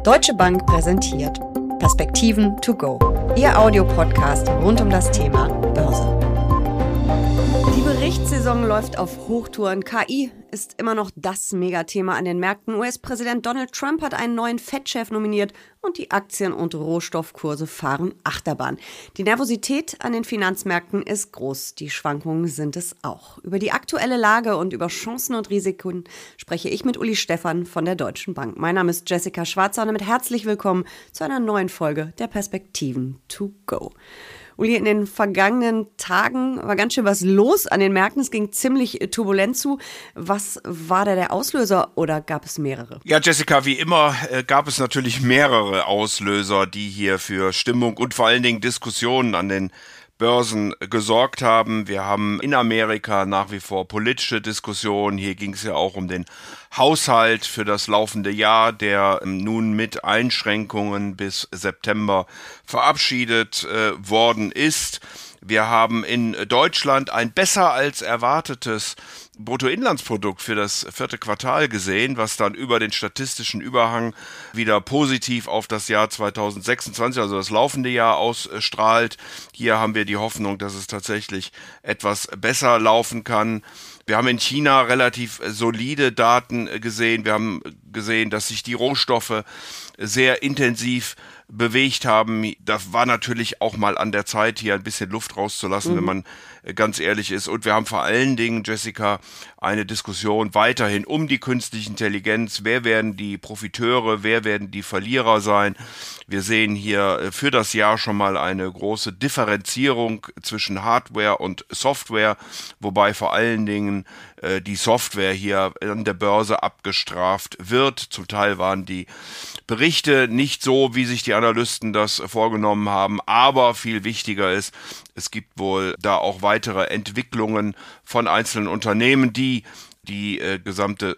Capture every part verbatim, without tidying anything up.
Deutsche Bank präsentiert Perspektiven to go, Ihr Audiopodcast rund um das Thema Börse. Die Berichtssaison läuft auf Hochtouren. K I ist immer noch das Megathema an den Märkten. U S-Präsident Donald Trump hat einen neuen Fed-Chef nominiert und die Aktien- und Rohstoffkurse fahren Achterbahn. Die Nervosität an den Finanzmärkten ist groß. Die Schwankungen sind es auch. Über die aktuelle Lage und über Chancen und Risiken spreche ich mit Uli Stephan von der Deutschen Bank. Mein Name ist Jessica Schwarzer und damit herzlich willkommen zu einer neuen Folge der Perspektiven to go. Uli, in den vergangenen Tagen war ganz schön was los an den Märkten. Es ging ziemlich turbulent zu. Was war da der Auslöser oder gab es mehrere? Ja, Jessica, wie immer äh, gab es natürlich mehrere Auslöser, die hier für Stimmung und vor allen Dingen Diskussionen an den Börsen gesorgt haben. Wir haben in Amerika nach wie vor politische Diskussionen. Hier ging es ja auch um den Haushalt für das laufende Jahr, der nun mit Einschränkungen bis September verabschiedet äh, worden ist. Wir haben in Deutschland ein besser als erwartetes Bruttoinlandsprodukt für das vierte Quartal gesehen, was dann über den statistischen Überhang wieder positiv auf das Jahr zweitausendsechsundzwanzig, also das laufende Jahr, ausstrahlt. Hier haben wir die Hoffnung, dass es tatsächlich etwas besser laufen kann. Wir haben in China relativ solide Daten gesehen. Wir haben gesehen, dass sich die Rohstoffe sehr intensiv bewegt haben. Das war natürlich auch mal an der Zeit, hier ein bisschen Luft rauszulassen, mhm. wenn man ganz ehrlich ist. Und wir haben vor allen Dingen, Jessica, eine Diskussion weiterhin um die künstliche Intelligenz. Wer werden die Profiteure, wer werden die Verlierer sein? Wir sehen hier für das Jahr schon mal eine große Differenzierung zwischen Hardware und Software, wobei vor allen Dingen äh, die Software hier an der Börse abgestraft wird. Zum Teil waren die Berichte nicht so, wie sich die Analysten das vorgenommen haben, aber viel wichtiger ist, es gibt wohl da auch weitere Entwicklungen von einzelnen Unternehmen, die die äh, gesamte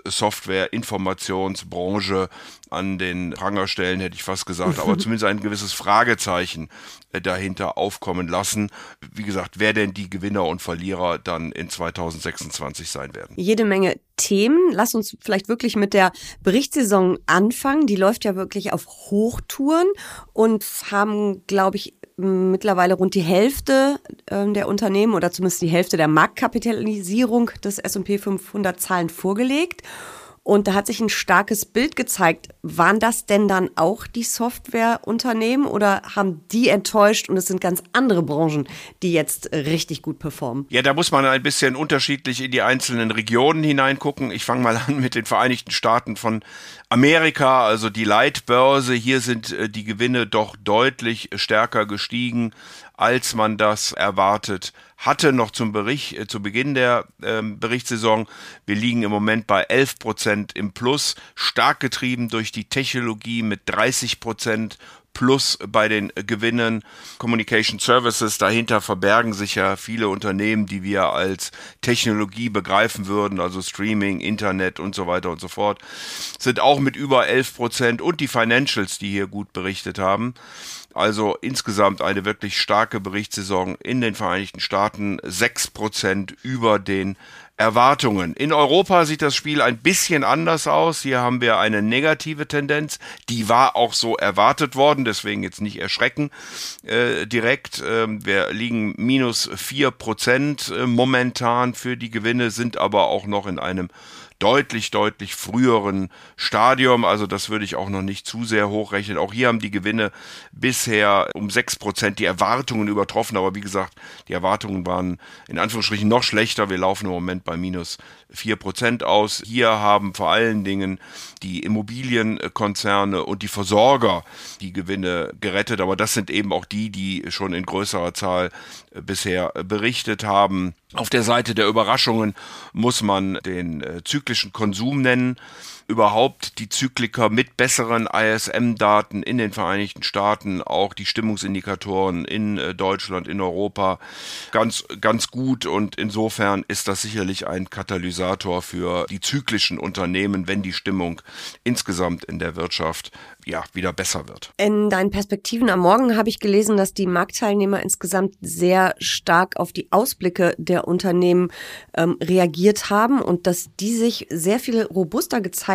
Software-Informationsbranche an den Pranger stellen, hätte ich fast gesagt, aber zumindest ein gewisses Fragezeichen äh, dahinter aufkommen lassen. Wie gesagt, wer denn die Gewinner und Verlierer dann in zweitausendsechsundzwanzig sein werden. Jede Menge Themen. Lass uns vielleicht wirklich mit der Berichtssaison anfangen. Die läuft ja wirklich auf Hochtouren und haben, glaube ich, mittlerweile rund die Hälfte äh, der Unternehmen oder zumindest die Hälfte der Marktkapitalisierung des S und P fünfhundert Zahlen vorgelegt. Und da hat sich ein starkes Bild gezeigt. Waren das denn dann auch die Softwareunternehmen oder haben die enttäuscht und es sind ganz andere Branchen, die jetzt richtig gut performen? Ja, da muss man ein bisschen unterschiedlich in die einzelnen Regionen hineingucken. Ich fange mal an mit den Vereinigten Staaten von Amerika, also die Leitbörse. Hier sind äh, die Gewinne doch deutlich stärker gestiegen, als man das erwartet hatte, noch zum Bericht, äh, zu Beginn der äh, Berichtssaison. Wir liegen im Moment bei elf Prozent im Plus, stark getrieben durch die Technologie mit dreißig Prozent plus bei den Gewinnen. Communication Services, dahinter verbergen sich ja viele Unternehmen, die wir als Technologie begreifen würden, also Streaming, Internet und so weiter und so fort, sind auch mit über elf Prozent und die Financials, die hier gut berichtet haben. Also insgesamt eine wirklich starke Berichtssaison in den Vereinigten Staaten, sechs Prozent über den Erwartungen. In Europa sieht das Spiel ein bisschen anders aus. Hier haben wir eine negative Tendenz. Die war auch so erwartet worden, deswegen jetzt nicht erschrecken äh, direkt. Ähm, wir liegen minus vier Prozent äh, momentan für die Gewinne, sind aber auch noch in einem deutlich, deutlich früheren Stadium, also das würde ich auch noch nicht zu sehr hochrechnen. Auch hier haben die Gewinne bisher um sechs Prozent die Erwartungen übertroffen, aber wie gesagt, die Erwartungen waren in Anführungsstrichen noch schlechter. Wir laufen im Moment bei minus vier Prozent aus. Hier haben vor allen Dingen die Immobilienkonzerne und die Versorger die Gewinne gerettet, aber das sind eben auch die, die schon in größerer Zahl bisher berichtet haben. Auf der Seite der Überraschungen muss man den äh, zyklischen Konsum nennen. Überhaupt die Zykliker mit besseren I S M-Daten in den Vereinigten Staaten, auch die Stimmungsindikatoren in äh, Deutschland, in Europa ganz, ganz gut und insofern ist das sicherlich ein Katalysator für die zyklischen Unternehmen, wenn die Stimmung insgesamt in der Wirtschaft ja wieder besser wird. In deinen Perspektiven am Morgen habe ich gelesen, dass die Marktteilnehmer insgesamt sehr stark auf die Ausblicke der Unternehmen ähm, reagiert haben und dass die sich sehr viel robuster gezeigt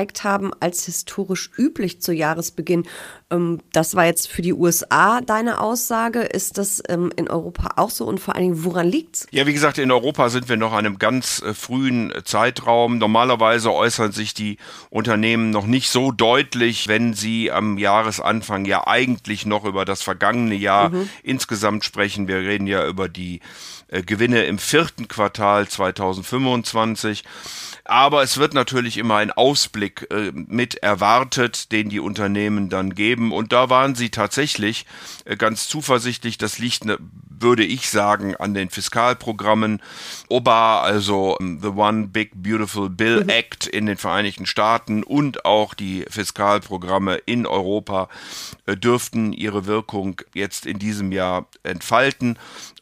gezeigt haben als historisch üblich zu Jahresbeginn. Ähm, das war jetzt für die U S A deine Aussage. Ist das ähm, in Europa auch so und vor allen Dingen, woran liegt's? Ja, wie gesagt, in Europa sind wir noch in einem ganz äh, frühen äh, Zeitraum. Normalerweise äußern sich die Unternehmen noch nicht so deutlich, wenn sie am Jahresanfang ja eigentlich noch über das vergangene Jahr mhm. insgesamt sprechen. Wir reden ja über die äh, Gewinne im vierten Quartal zweitausendfünfundzwanzig. Aber es wird natürlich immer ein Ausblick äh, mit erwartet, den die Unternehmen dann geben. Und da waren sie tatsächlich äh, ganz zuversichtlich. Das liegt, ne, würde ich sagen, an den Fiskalprogrammen. O B A, also um, The One Big Beautiful Bill Act in den Vereinigten Staaten und auch die Fiskalprogramme in Europa äh, dürften ihre Wirkung jetzt in diesem Jahr entfalten.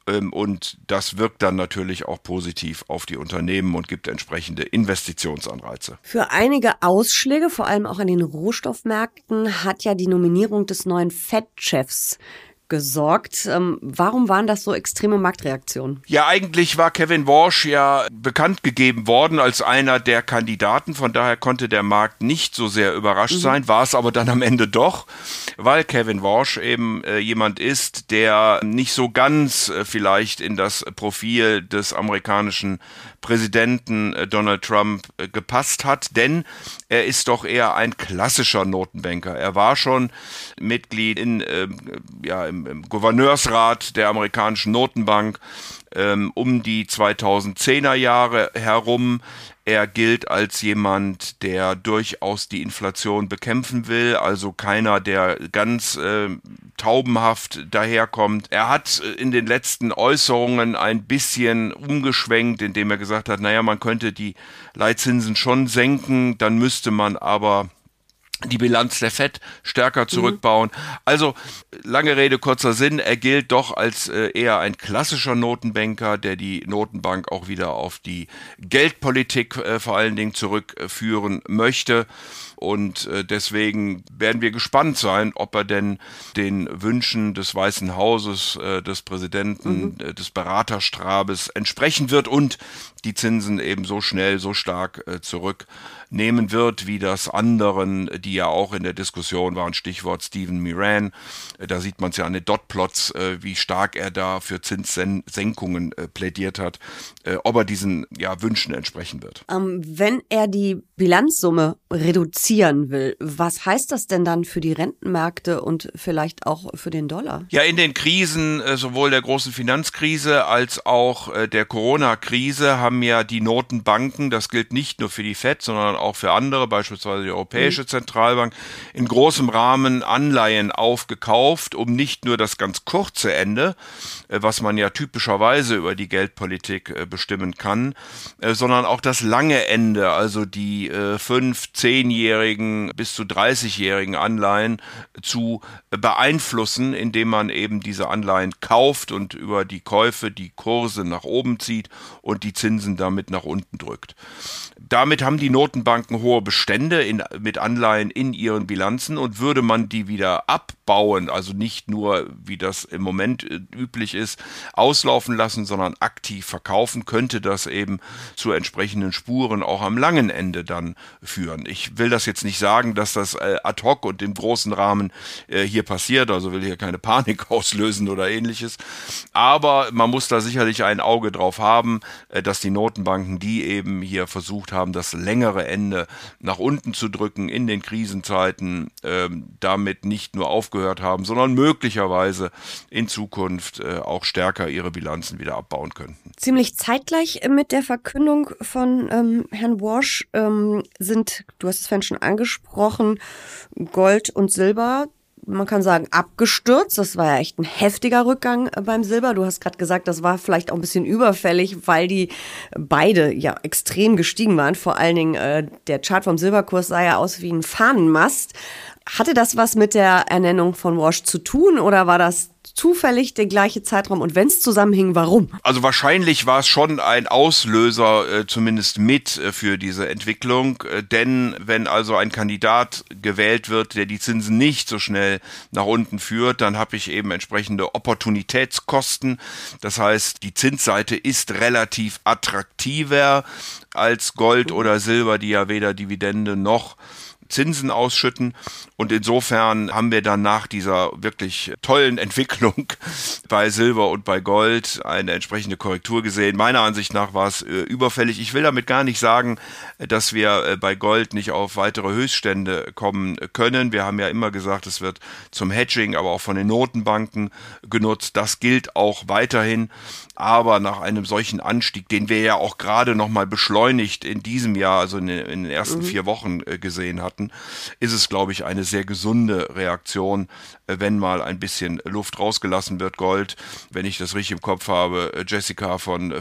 Und das wirkt dann natürlich auch positiv auf die Unternehmen und gibt entsprechende Investitionsanreize. Für einige Ausschläge, vor allem auch an den Rohstoffmärkten, hat ja die Nominierung des neuen Fed-Chefs gesorgt. Ähm, warum waren das so extreme Marktreaktionen? Ja, eigentlich war Kevin Warsh ja bekannt gegeben worden als einer der Kandidaten. Von daher konnte der Markt nicht so sehr überrascht mhm. sein, war es aber dann am Ende doch, weil Kevin Warsh eben äh, jemand ist, der nicht so ganz äh, vielleicht in das Profil des amerikanischen Präsidenten äh, Donald Trump äh, gepasst hat, denn er ist doch eher ein klassischer Notenbanker. Er war schon Mitglied in, äh, ja, im, im Gouverneursrat der amerikanischen Notenbank ähm, um die zweitausendzehner Jahre herum. Er gilt als jemand, der durchaus die Inflation bekämpfen will, also keiner, der ganz äh, taubenhaft daherkommt. Er hat in den letzten Äußerungen ein bisschen umgeschwenkt, indem er gesagt hat, naja, man könnte die Leitzinsen schon senken, dann müsste man aber die Bilanz der Fed stärker zurückbauen. Mhm. Also, lange Rede, kurzer Sinn, er gilt doch als äh, eher ein klassischer Notenbanker, der die Notenbank auch wieder auf die Geldpolitik äh, vor allen Dingen zurückführen möchte. Und äh, deswegen werden wir gespannt sein, ob er denn den Wünschen des Weißen Hauses, äh, des Präsidenten, mhm. äh, des Beraterstabes entsprechen wird und die Zinsen eben so schnell, so stark äh, zurücknehmen wird, wie das anderen, die ja auch in der Diskussion waren, Stichwort Stephen Miran. Äh, da sieht man es ja an den Dotplots, äh, wie stark er da für Zinssenkungen äh, plädiert hat, äh, ob er diesen ja, Wünschen entsprechen wird. Ähm, wenn er die Bilanzsumme reduzieren will, was heißt das denn dann für die Rentenmärkte und vielleicht auch für den Dollar? Ja, in den Krisen, äh, sowohl der großen Finanzkrise als auch äh, der Corona-Krise, haben ja die Notenbanken, das gilt nicht nur für die Fed, sondern auch für andere, beispielsweise die Europäische mhm. Zentralbank, in großem Rahmen Anleihen aufgekauft, um nicht nur das ganz kurze Ende, äh, was man ja typischerweise über die Geldpolitik äh, bestimmen kann, äh, sondern auch das lange Ende, also die äh, fünf, zehnjährigen bis zu dreißigjährigen Anleihen zu beeinflussen, indem man eben diese Anleihen kauft und über die Käufe die Kurse nach oben zieht und die Zinsen damit nach unten drückt. Damit haben die Notenbanken hohe Bestände in, mit Anleihen in ihren Bilanzen, und würde man die wieder abbauen, also nicht nur, wie das im Moment üblich ist, auslaufen lassen, sondern aktiv verkaufen, könnte das eben zu entsprechenden Spuren auch am langen Ende dann führen. Ich will das jetzt nicht sagen, dass das äh, ad hoc und im großen Rahmen äh, hier passiert, also will hier keine Panik auslösen oder ähnliches, aber man muss da sicherlich ein Auge drauf haben, äh, dass die Notenbanken, die eben hier versucht haben, das längere Ende nach unten zu drücken in den Krisenzeiten, äh, damit nicht nur aufgehört haben, sondern möglicherweise in Zukunft äh, auch stärker ihre Bilanzen wieder abbauen könnten. Ziemlich zeitgleich mit der Verkündung von ähm, Herrn Warsh ähm, sind, du hast es vorhin schon angesprochen, Gold und Silber, man kann sagen, abgestürzt. Das war ja echt ein heftiger Rückgang beim Silber. Du hast gerade gesagt, das war vielleicht auch ein bisschen überfällig, weil die beide ja extrem gestiegen waren. Vor allen Dingen äh, der Chart vom Silberkurs sah ja aus wie ein Fahnenmast. Hatte das was mit der Ernennung von Walsh zu tun oder war das zufällig der gleiche Zeitraum? Und wenn es zusammenhing, warum? Also wahrscheinlich war es schon ein Auslöser, äh, zumindest mit äh, für diese Entwicklung. Äh, denn wenn also ein Kandidat gewählt wird, der die Zinsen nicht so schnell nach unten führt, dann habe ich eben entsprechende Opportunitätskosten. Das heißt, die Zinsseite ist relativ attraktiver als Gold oder Silber, die ja weder Dividende noch Zinsen ausschütten. Und insofern haben wir dann nach dieser wirklich tollen Entwicklung bei Silber und bei Gold eine entsprechende Korrektur gesehen. Meiner Ansicht nach war es äh, überfällig. Ich will damit gar nicht sagen, dass wir äh, bei Gold nicht auf weitere Höchststände kommen können. Wir haben ja immer gesagt, es wird zum Hedging, aber auch von den Notenbanken genutzt. Das gilt auch weiterhin. Aber nach einem solchen Anstieg, den wir ja auch gerade nochmal beschleunigt in diesem Jahr, also in den, in den ersten mhm. vier Wochen äh, gesehen hatten, ist es, glaube ich, eine sehr gesunde Reaktion, äh, wenn mal ein bisschen Luft rausgelassen wird. Gold, wenn ich das richtig im Kopf habe, äh, Jessica, von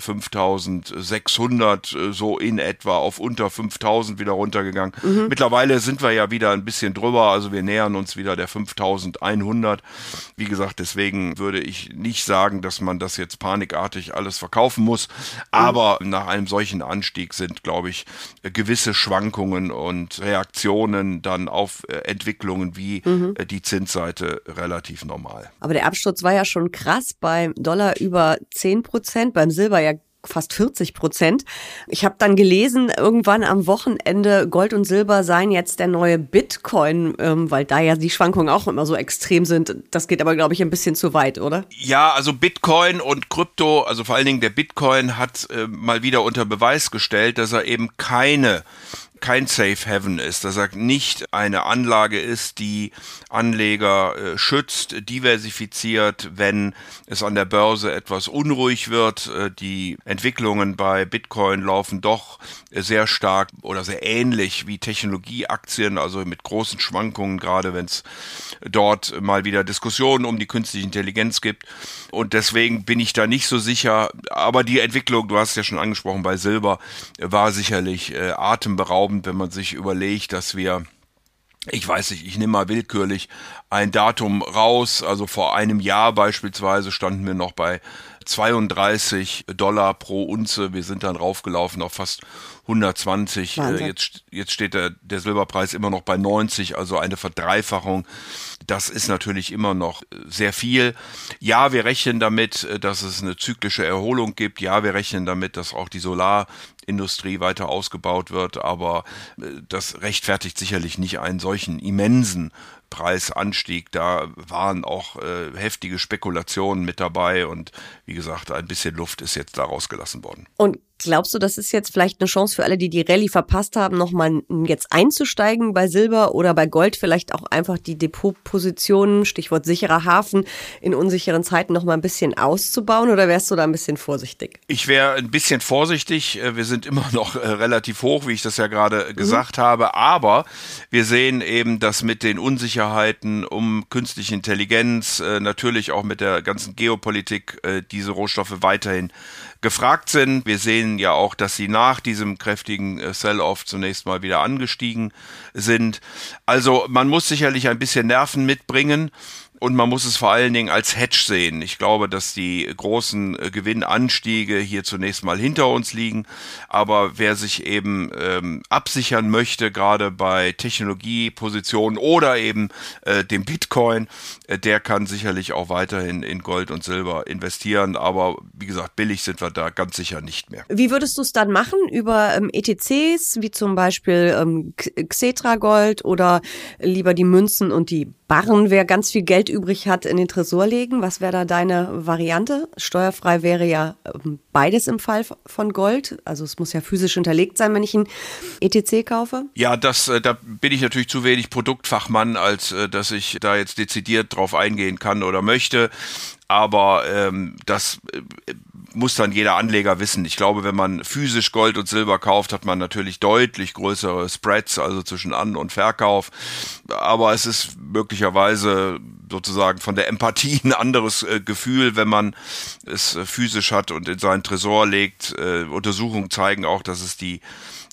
fünftausendsechshundert äh, so in etwa auf unter fünftausend wieder runtergegangen. Mhm. Mittlerweile sind wir ja wieder ein bisschen drüber, also wir nähern uns wieder der fünftausendeinhundert. Wie gesagt, deswegen würde ich nicht sagen, dass man das jetzt panikartig alles verkaufen muss, aber mhm. nach einem solchen Anstieg sind, glaube ich, gewisse Schwankungen und Reaktionen dann auf äh, Entwicklungen wie mhm. äh, die Zinsseite relativ normal. Aber der Absturz war ja schon krass, beim Dollar über zehn Prozent, beim Silber ja fast vierzig Prozent. Ich habe dann gelesen, irgendwann am Wochenende, Gold und Silber seien jetzt der neue Bitcoin, ähm, weil da ja die Schwankungen auch immer so extrem sind. Das geht aber, glaube ich, ein bisschen zu weit, oder? Ja, also Bitcoin und Krypto, also vor allen Dingen der Bitcoin hat äh, mal wieder unter Beweis gestellt, dass er eben keine kein Safe Haven ist, dass er nicht eine Anlage ist, die Anleger äh, schützt, diversifiziert, wenn es an der Börse etwas unruhig wird. Äh, die Entwicklungen bei Bitcoin laufen doch äh, sehr stark oder sehr ähnlich wie Technologieaktien, also mit großen Schwankungen, gerade wenn es dort mal wieder Diskussionen um die künstliche Intelligenz gibt. Und deswegen bin ich da nicht so sicher. Aber die Entwicklung, du hast es ja schon angesprochen, bei Silber war sicherlich äh, atemberaubend, wenn man sich überlegt, dass wir, ich weiß nicht, ich nehme mal willkürlich ein Datum raus, also vor einem Jahr beispielsweise standen wir noch bei zweiunddreißig Dollar pro Unze, wir sind dann raufgelaufen auf fast hundertzwanzig, äh, jetzt, jetzt steht der, der Silberpreis immer noch bei neunzig, also eine Verdreifachung. Das ist natürlich immer noch sehr viel. Ja, wir rechnen damit, dass es eine zyklische Erholung gibt. Ja, wir rechnen damit, dass auch die Solarindustrie weiter ausgebaut wird. Aber das rechtfertigt sicherlich nicht einen solchen immensen Preisanstieg. Da waren auch äh, heftige Spekulationen mit dabei. Und wie gesagt, ein bisschen Luft ist jetzt da rausgelassen worden. Und glaubst du, das ist jetzt vielleicht eine Chance für alle, die die Rallye verpasst haben, nochmal jetzt einzusteigen bei Silber oder bei Gold, vielleicht auch einfach die Depotpositionen, Stichwort sicherer Hafen, in unsicheren Zeiten nochmal ein bisschen auszubauen, oder wärst du da ein bisschen vorsichtig? Ich wäre ein bisschen vorsichtig. Wir sind immer noch relativ hoch, wie ich das ja gerade gesagt mhm. habe, aber wir sehen eben, dass mit den Unsicherheiten um künstliche Intelligenz, natürlich auch mit der ganzen Geopolitik, diese Rohstoffe weiterhin gefragt sind. Wir sehen ja auch, dass sie nach diesem kräftigen Sell-Off zunächst mal wieder angestiegen sind. Also man muss sicherlich ein bisschen Nerven mitbringen. Und man muss es vor allen Dingen als Hedge sehen. Ich glaube, dass die großen Gewinnanstiege hier zunächst mal hinter uns liegen. Aber wer sich eben ähm, absichern möchte, gerade bei Technologiepositionen oder eben äh, dem Bitcoin, äh, der kann sicherlich auch weiterhin in Gold und Silber investieren. Aber wie gesagt, billig sind wir da ganz sicher nicht mehr. Wie würdest du es dann machen? Über ähm, E T Cs, wie zum Beispiel ähm, Xetra Gold, oder lieber die Münzen und die Barren, wer ganz viel Geld übrig hat, in den Tresor legen? Was wäre da deine Variante? Steuerfrei wäre ja beides im Fall von Gold. Also es muss ja physisch hinterlegt sein, wenn ich ein E T C kaufe. Ja, das, da bin ich natürlich zu wenig Produktfachmann, als dass ich da jetzt dezidiert drauf eingehen kann oder möchte. Aber ähm, das äh, muss dann jeder Anleger wissen. Ich glaube, wenn man physisch Gold und Silber kauft, hat man natürlich deutlich größere Spreads, also zwischen An- und Verkauf. Aber es ist möglicherweise sozusagen von der Empathie ein anderes äh, Gefühl, wenn man es äh, physisch hat und in seinen Tresor legt. Äh, Untersuchungen zeigen auch, dass es die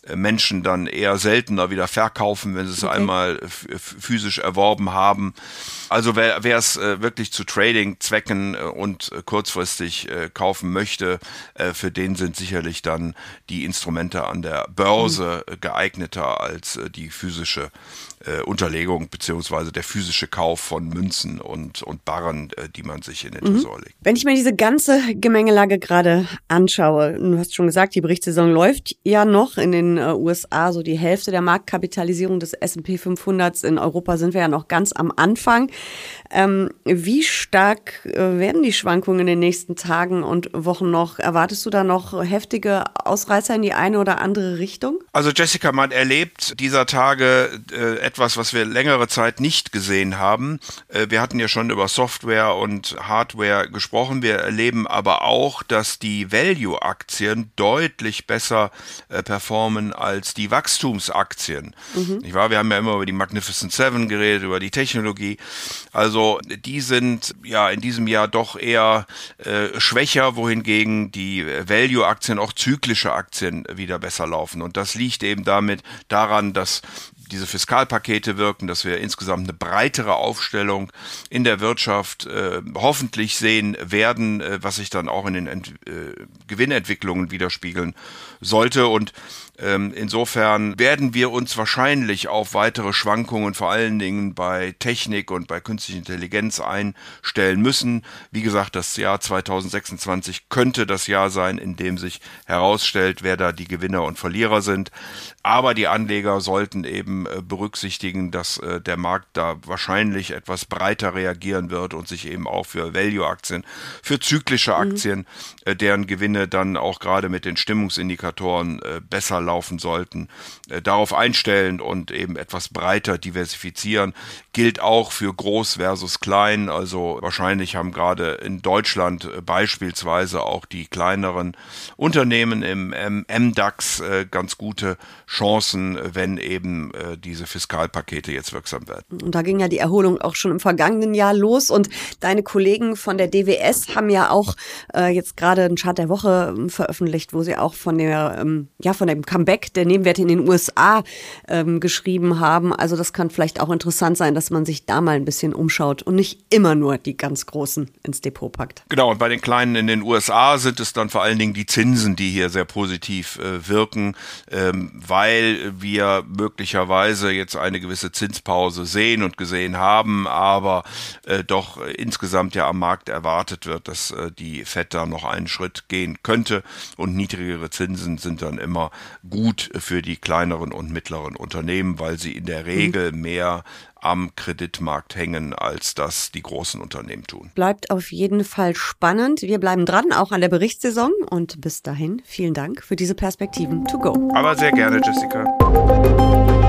Menschen dann eher seltener wieder verkaufen, wenn sie es okay. einmal f- physisch erworben haben. Also wer es äh, wirklich zu Trading-Zwecken äh, und äh, kurzfristig äh, kaufen möchte, äh, für den sind sicherlich dann die Instrumente an der Börse äh, geeigneter als äh, die physische äh, Unterlegung beziehungsweise der physische Kauf von Münzen und, und Barren, äh, die man sich in den mhm. Tresor legt. Wenn ich mir diese ganze Gemengelage gerade anschaue, du hast schon gesagt, die Berichtssaison läuft ja noch in den äh, U S A, so die Hälfte der Marktkapitalisierung des S und P fünfhundert. In Europa sind wir ja noch ganz am Anfang. Ähm, wie stark äh, werden die Schwankungen in den nächsten Tagen und Wochen noch? Erwartest du da noch heftige Ausreißer in die eine oder andere Richtung? Also Jessica, man erlebt dieser Tage äh, etwas, was wir längere Zeit nicht gesehen haben. Äh, wir hatten ja schon über Software und Hardware gesprochen. Wir erleben aber auch, dass die Value-Aktien deutlich besser äh, performen als die Wachstumsaktien. Mhm. Nicht wahr? Wir haben ja immer über die Magnificent Seven geredet, über die Technologie. Also die sind ja in diesem Jahr doch eher äh, schwächer, wohingegen die Value-Aktien, auch zyklische Aktien, wieder besser laufen. Und das liegt eben damit daran, dass diese Fiskalpakete wirken, dass wir insgesamt eine breitere Aufstellung in der Wirtschaft äh, hoffentlich sehen werden, äh, was sich dann auch in den Ent- äh, Gewinnentwicklungen widerspiegeln sollte. Und ähm, insofern werden wir uns wahrscheinlich auf weitere Schwankungen, vor allen Dingen bei Technik und bei künstlicher Intelligenz einstellen müssen. Wie gesagt, das Jahr zwanzig sechsundzwanzig könnte das Jahr sein, in dem sich herausstellt, wer da die Gewinner und Verlierer sind. Aber die Anleger sollten eben äh, berücksichtigen, dass äh, der Markt da wahrscheinlich etwas breiter reagieren wird und sich eben auch für Value-Aktien, für zyklische Aktien, mhm. äh, deren Gewinne dann auch gerade mit den Stimmungsindikatoren äh, besser laufen sollten, äh, darauf einstellen und eben etwas breiter diversifizieren. Gilt auch für groß versus klein. Also wahrscheinlich haben gerade in Deutschland äh, beispielsweise auch die kleineren Unternehmen im M DAX äh, ganz gute Chancen, wenn eben äh, diese Fiskalpakete jetzt wirksam werden. Und da ging ja die Erholung auch schon im vergangenen Jahr los und deine Kollegen von der D W S haben ja auch äh, jetzt gerade einen Chart der Woche ähm, veröffentlicht, wo sie auch von der ähm, ja von dem Comeback der Nebenwerte in den U S A ähm, geschrieben haben. Also das kann vielleicht auch interessant sein, dass man sich da mal ein bisschen umschaut und nicht immer nur die ganz Großen ins Depot packt. Genau, und bei den Kleinen in den U S A sind es dann vor allen Dingen die Zinsen, die hier sehr positiv äh, wirken, ähm, weil wir möglicherweise jetzt eine gewisse Zinspause sehen und gesehen haben, aber äh, doch äh, insgesamt ja am Markt erwartet wird, dass äh, die Fed da noch einen Schritt gehen könnte und niedrigere Zinsen sind dann immer gut für die kleineren und mittleren Unternehmen, weil sie in der Regel mhm. mehr am Kreditmarkt hängen, als das die großen Unternehmen tun. Bleibt auf jeden Fall spannend. Wir bleiben dran, auch an der Berichtssaison. Und bis dahin, vielen Dank für diese Perspektiven to go. Aber sehr gerne, Jessica.